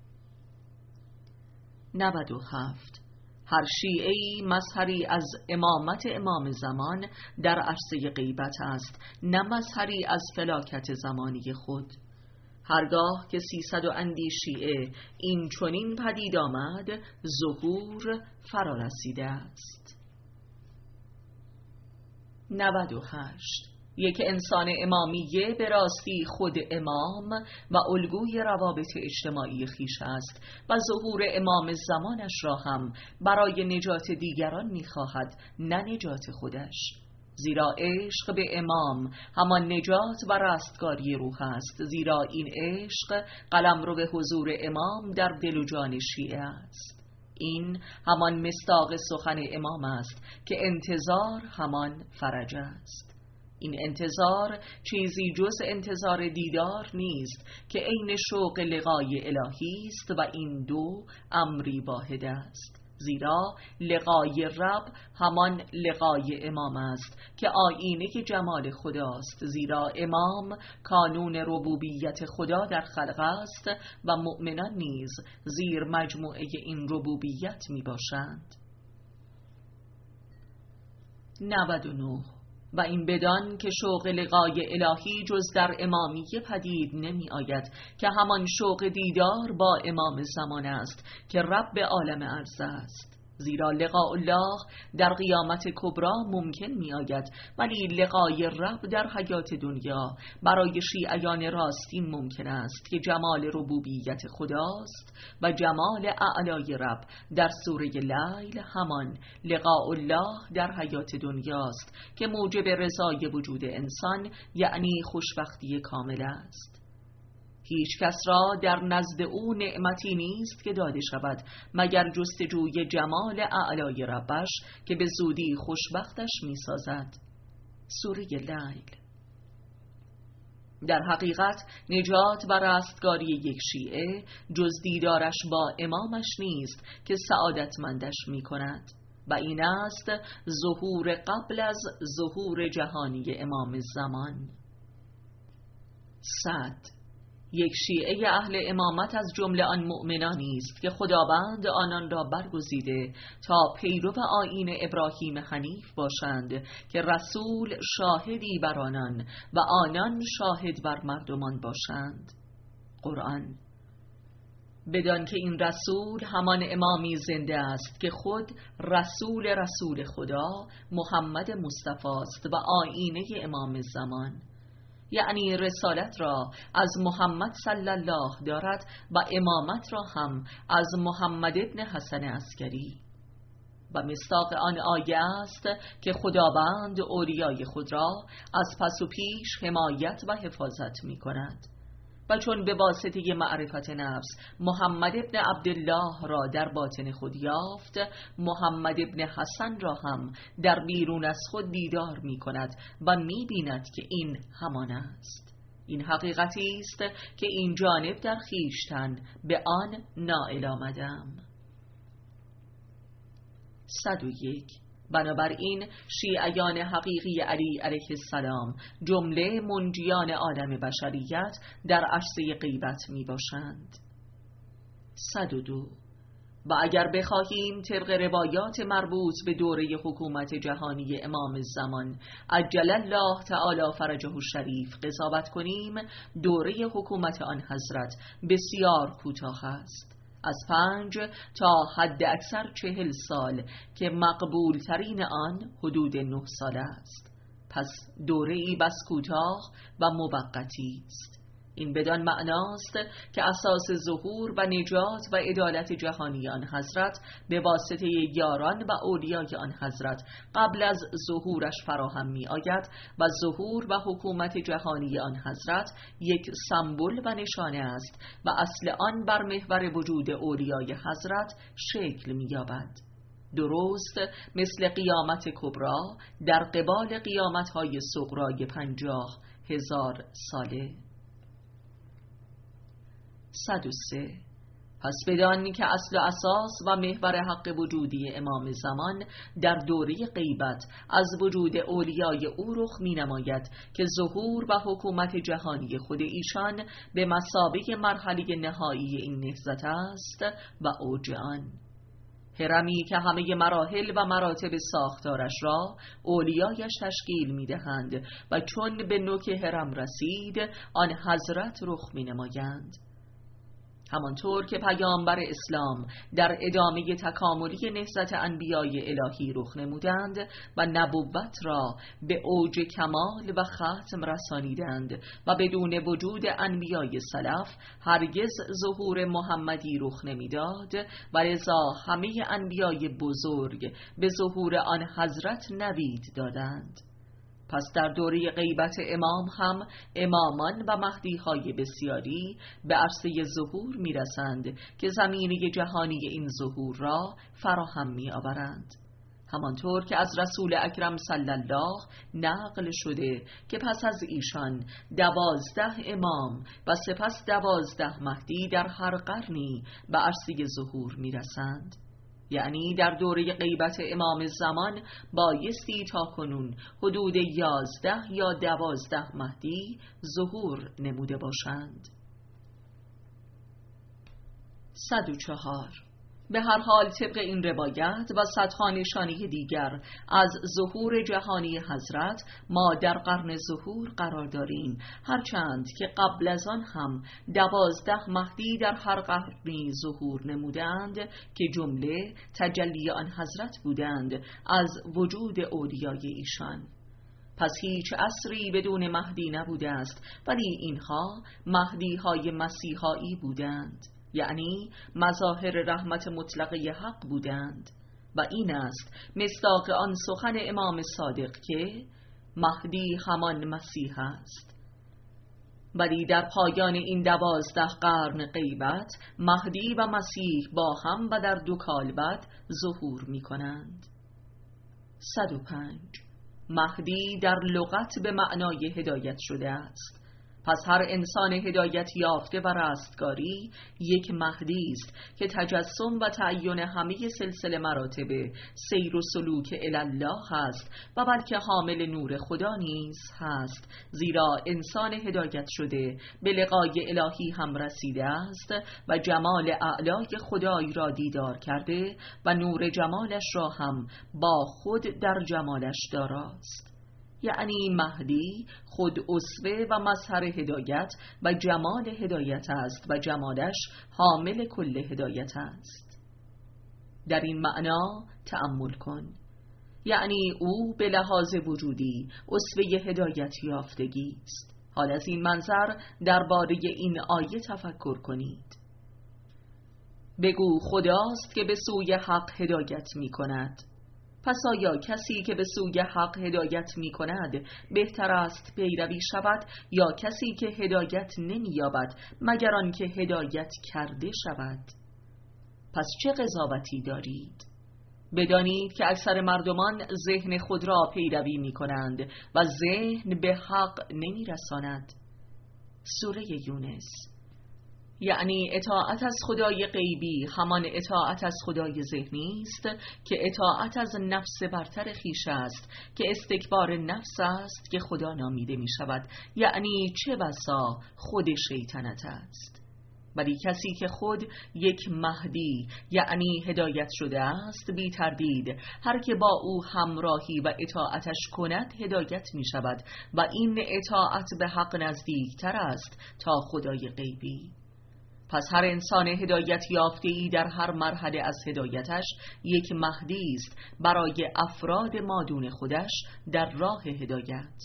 نود و هفت. هر شیعه‌ای مظهری از امامت امام زمان در عرصه غیبت است، نه مظهری از فلاکت زمانی خود. هرگاه که سیصد و اندی شیعه این چنین پدید آمد، ظهور فرا رسیده است. نود و هشت. یک انسان امامیه به راستی خود امام و الگوی روابط اجتماعی خیش است و ظهور امام زمانش را هم برای نجات دیگران می‌خواهد، نه نجات خودش، زیرا عشق به امام همان نجات و رستگاری روح است، زیرا این عشق قلمرو به حضور امام در دل و جان شیعه است. این همان مصداق سخن امام است که انتظار همان فرج است. این انتظار چیزی جز انتظار دیدار نیست که عین شوق لقای الهی است و این دو امری واحد است، زیرا لقای رب همان لقای امام است که آیینه جمال خداست، زیرا امام کانون ربوبیت خدا در خلق است و مؤمنان نیز زیر مجموعه این ربوبیت می باشند. نود و نه و این بدان که شوق لقای الهی جز در امامیه پدید نمی آید که همان شوق دیدار با امام زمان است که رب عالم ارض است، زیرا لقاء الله در قیامت کبری ممکن می آید، ولی لقای رب در حیات دنیا برای شیعیان راستین ممکن است که جمال ربوبیت خداست و جمال اعلای رب در سوره لیل همان لقاء الله در حیات دنیاست که موجب رضای وجود انسان یعنی خوشبختی کامل است. هیچ کس را در نزد او نعمتی نیست که داده شود مگر جستجوی جمال اعلای ربش که به زودی خوشبختش می سازد. سوره لیل. در حقیقت نجات و رستگاری یک شیعه جز دیدارش با امامش نیست که سعادتمندش می کند و این است ظهور قبل از ظهور جهانی امام زمان. صد یک شیعه اهل امامت از جمله آن مؤمنانی است که خداوند آنان را برگزیده تا پیرو آیین ابراهیم حنیف باشند که رسول شاهدی بر آنان و آنان شاهد بر مردمان باشند. قرآن. بدان که این رسول همان امامی زنده است که خود رسول رسول خدا محمد مصطفی است و آیینه امام زمان، یعنی رسالت را از محمد صلی الله دارد و امامت را هم از محمد ابن حسن عسکری. و مصداق آن آیه است که خداوند اولیای خود را از پس و پیش حمایت و حفاظت می کند و چون به واسطه معرفت نفس محمد ابن عبدالله را در باطن خود یافت، محمد ابن حسن را هم در بیرون از خود دیدار می کند و می بیند که این همان است. این حقیقتی است که این جانب در خویشتن به آن نائل آمدم. صد و یک. بنابراین شیعیان حقیقی علی علیه السلام جمله منجیان عالم بشریت در عرصه غیبت می باشند. صد و دو. و اگر بخواهیم طبق روایات مربوط به دوره حکومت جهانی امام زمان عجل الله تعالی فرجه الشریف قضاوت کنیم، دوره حکومت آن حضرت بسیار کوتاه است، از پنج تا حد اکثر چهل سال که مقبول ترین آن حدود نه سال است. پس دوره‌ای بس کوتاه و موقتی است. این بدان معناست که اساس ظهور و نجات و عدالت جهانی آن حضرت به واسطه یاران و اولیای آن حضرت قبل از ظهورش فراهم می آید و ظهور و حکومت جهانی آن حضرت یک سمبل و نشانه است و اصل آن بر محور وجود اولیای حضرت شکل می یابد، درست مثل قیامت کبری در قبال قیامت‌های صغرای پنجاه هزار ساله. صد و سه. پس بدان که اصل و اساس و محور حق وجودی امام زمان در دوره غیبت از وجود اولیای او رخ می نماید که ظهور و حکومت جهانی خود ایشان به مثابه مرحله نهایی این نهضت است و اوج آن. هرمی که همه مراحل و مراتب ساختارش را اولیایش تشکیل می دهند و چون به نوک هرم رسید آن حضرت رخ می نمایند. همانطور که پیامبر اسلام در ادامه تکاملی نهضت انبیای الهی رخ نمودند و نبوت را به اوج کمال و ختم رسانیدند و بدون وجود انبیای سلف هرگز ظهور محمدی رخ نمیداد و لذا همه انبیای بزرگ به ظهور آن حضرت نوید دادند. پس در دوره غیبت امام هم امامان و مهدی‌های بسیاری به عرصه ظهور می‌رسند که زمینه جهانی این ظهور را فراهم می‌آورند. همانطور که از رسول اکرم صلی الله نقل شده که پس از ایشان دوازده امام و سپس دوازده مهدی در هر قرنی به عرصه ظهور می‌رسند. یعنی در دوره غیبت امام زمان بایستی تا کنون حدود یازده یا دوازده مهدی ظهور نموده باشند. صد و چهار. به هر حال طبق این روایت و صدها نشانه دیگر از ظهور جهانی حضرت ما در قرن ظهور قرار داریم، هرچند که قبل از آن هم دوازده مهدی در هر قرنی ظهور نمودند که جمله تجلی آن حضرت بودند از وجود اولیای ایشان. پس هیچ عصری بدون مهدی نبوده است، ولی اینها مهدی های مسیحایی بودند، یعنی مظاهر رحمت مطلقه حق بودند. و این است مصداق آن سخن امام صادق که مهدی همان مسیح است. ولی در پایان این دوازده قرن غیبت مهدی و مسیح با هم و در دو کالبد ظهور می کنند. صد و پنج. مهدی در لغت به معنای هدایت شده است. پس هر انسان هدایت یافته و رستگاری یک مهدی است که تجسم و تعیین همه سلسله مراتب سیر و سلوک الله است و بلکه حامل نور خدا نیز هست، زیرا انسان هدایت شده به لقای الهی هم رسیده است و جمال اعلای خدای را دیدار کرده و نور جمالش را هم با خود در جمالش داراست. یعنی مهدی خود اسوه و مظهر هدایت و جمال هدایت است و جمالش حامل کل هدایت است. در این معنا تأمل کن. یعنی او به لحاظ وجودی اسوه هدایت یافتگی است. حال از این منظر درباره این آیه تفکر کنید. بگو خداست که به سوی حق هدایت می کند. پس آیا کسی که به سوی حق هدایت می کند بهتر است پیروی شود یا کسی که هدایت نمی یابد مگر آن که هدایت کرده شود؟ پس چه قضاوتی دارید؟ بدانید که اکثر مردمان ذهن خود را پیروی می کنند و ذهن به حق نمی رساند. سوره یونس. یعنی اطاعت از خدای غیبی همان اطاعت از خدای ذهنی است که اطاعت از نفس برتر خویش است که استکبار نفس است که خدا نامیده می شود، یعنی چه بسا خود شیطنت است. ولی کسی که خود یک مهدی یعنی هدایت شده است بی تردید هر که با او همراهی و اطاعتش کند هدایت می شود و این اطاعت به حق نزدیکتر است تا خدای غیبی. پس هر انسان هدایت یافته‌ای در هر مرحله از هدایتش یک مهدی است برای افراد مادون خودش در راه هدایت.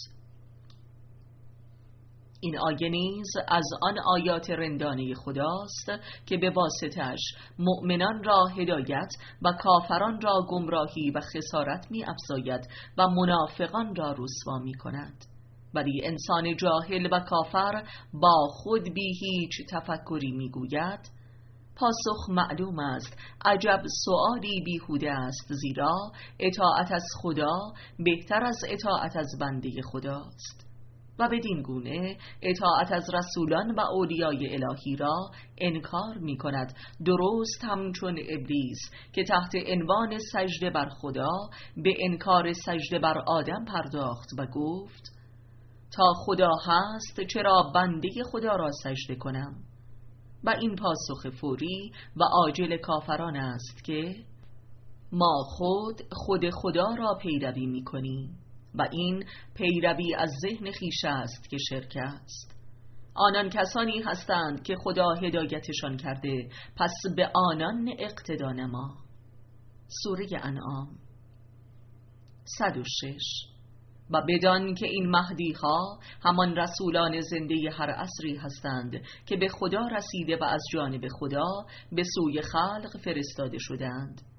این آیه نیز از آن آیات رندانه خداست که به واسطش مؤمنان را هدایت و کافران را گمراهی و خسارت می افزاید و منافقان را رسوا می کند. ولی انسان جاهل و کافر با خود بی هیچ تفکری میگوید پاسخ معلوم است، عجب سؤالی بیهوده است، زیرا اطاعت از خدا بهتر از اطاعت از بنده خداست و بدین گونه اطاعت از رسولان و اولیای الهی را انکار می کند، درست همچون ابلیس که تحت عنوان سجده بر خدا به انکار سجده بر آدم پرداخت و گفت تا خدا هست چرا بنده خدا را سجده کنم؟ و این پاسخ فوری و عاجل کافران است که ما خود خود خدا را پیروی می کنیم و این پیروی از ذهن خویش است که شرک است. آنان کسانی هستند که خدا هدایتشان کرده، پس به آنان اقتدا نما. سوره انعام. صد و شش. و بدان که این مهدی ها همان رسولان زنده هر عصری هستند که به خدا رسیده و از جانب خدا به سوی خلق فرستاده شدند.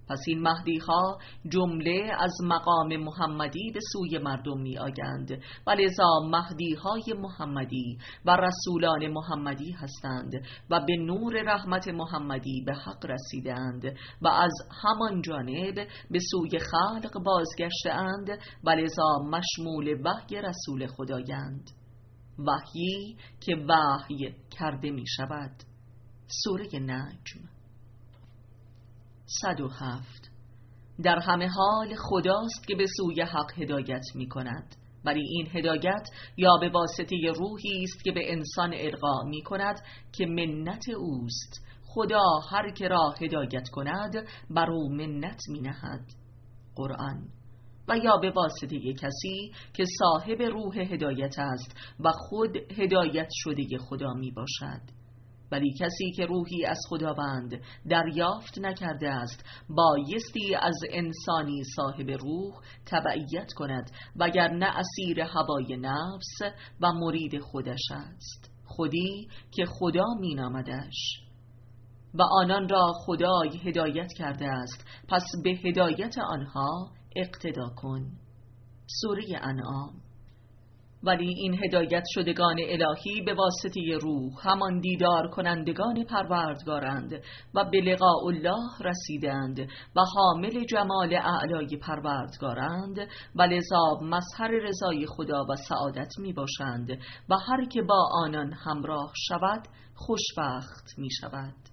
پس این مهدی ها جمله از مقام محمدی به سوی مردم می آیند و لذا مهدی های محمدی و رسولان محمدی هستند و به نور رحمت محمدی به حق رسیدند و از همان جانب به سوی خلق بازگشتند و لذا مشمول وحی رسول خدایند، وحیی که وحی کرده می شود. سوره نجم. صد و هفت. در همه حال خداست که به سوی حق هدایت می کند، ولی این هدایت یا به واسطه روحی است که به انسان القا می کند که منت اوست. خدا هر که را هدایت کند بر او منت می نهد. قرآن. و یا به واسطه کسی که صاحب روح هدایت است و خود هدایت شده خدا می باشد. ولی کسی که روحی از خداوند دریافت نکرده است بایستی از انسانی صاحب روح تبعیت کند، وگرنه اسیر هوای نفس و مرید خودش است، خودی که خدا می نامدش. و آنان را خدای هدایت کرده است، پس به هدایت آنها اقتدا کن. سوره انعام. ولی این هدایت شدگان الهی به واسطه روح همان دیدار کنندگان پروردگارند و به لقاء الله رسیدند و حامل جمال اعلای پروردگارند و لذا مظهر رضای خدا و سعادت می باشند و هر که با آنان همراه شود خوشبخت می شود.